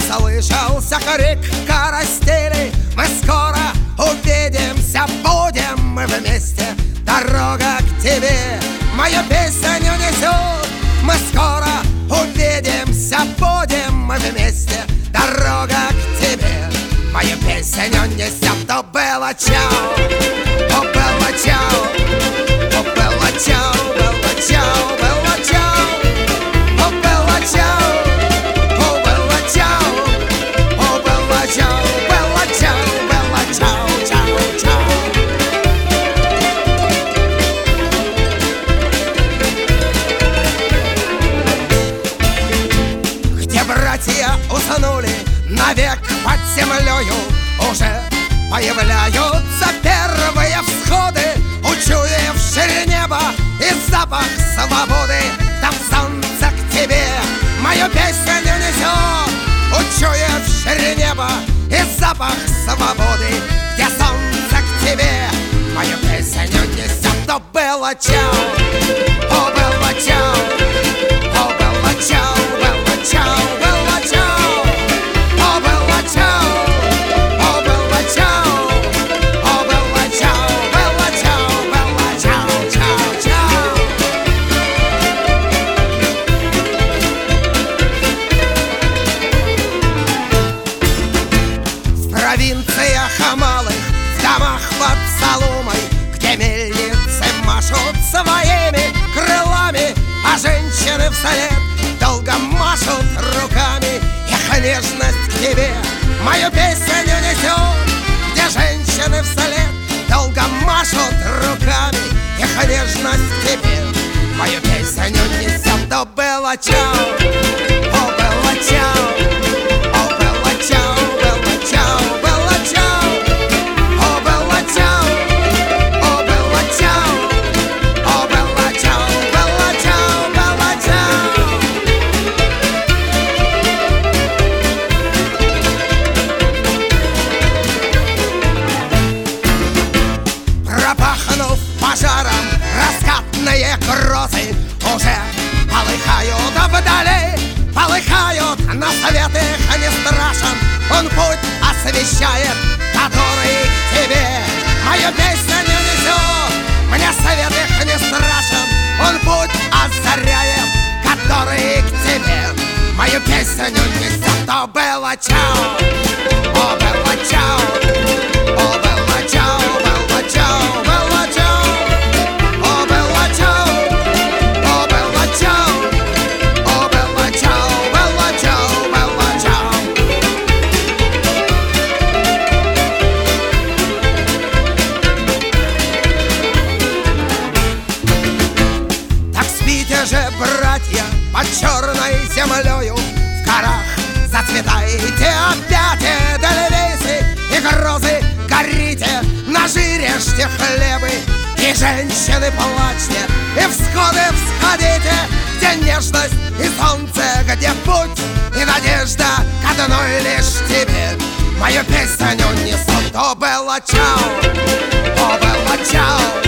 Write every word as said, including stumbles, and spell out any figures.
Послышался крик карастели: мы скоро увидимся, будем мы вместе. Дорога к тебе мою песню несет. Мы скоро увидимся, будем мы вместе. Дорога к тебе мою песню несет. То было чау, то было чау, то было чау, было чау, было чау, то было чау, то было чау, то было чау, было чау, было чау, чау, чау. Где братья уснули навек под землею, уже появляются первые всходы, учуявшие небо и запах свободы. Там солнце к тебе мою песню несет, учуявшие небо и запах свободы. Где солнце к тебе мою песню несет. То было чау, то было чау, то было чау, было чау, было чау, то было чау, то было чау, то было чау, было чау, было чау, чау, чау. В провинциях малых, в домах под соломой, где мельницы машут своими крылами, а женщины вслед долго машут руками. Их нежность к тебе мою песню несет. Где женщины вслед долго машут руками, их нежность к тебе мою песню несет. То было чау, о, было чау, о, было чау, было чау, было чау, о, было чау, о, было чау, о, было чау, было чау, было чау. Пропахнув пожаром раскатные грозы, уже полыхают вдали, полыхают, но свет их не страшен. Он путь освещает, который к тебе мою песню несет. Мне свет их не страшен, он путь озаряет, который к тебе мою песню несет. То было чау, о, было чау, о, было чау, было чау, было чау, о, было чау, о, было чау, о, было чау, было чау, было чау. Так спите же, братья, под черной землею, в горах зацветайте опять эдельвейсы и грозы, горите, нажирежьте хлебы, и женщины плачьте, и всходы всходите, где нежность и солнце, где путь и надежда к одной лишь тебе мою песню несут. То было чау, то было чау,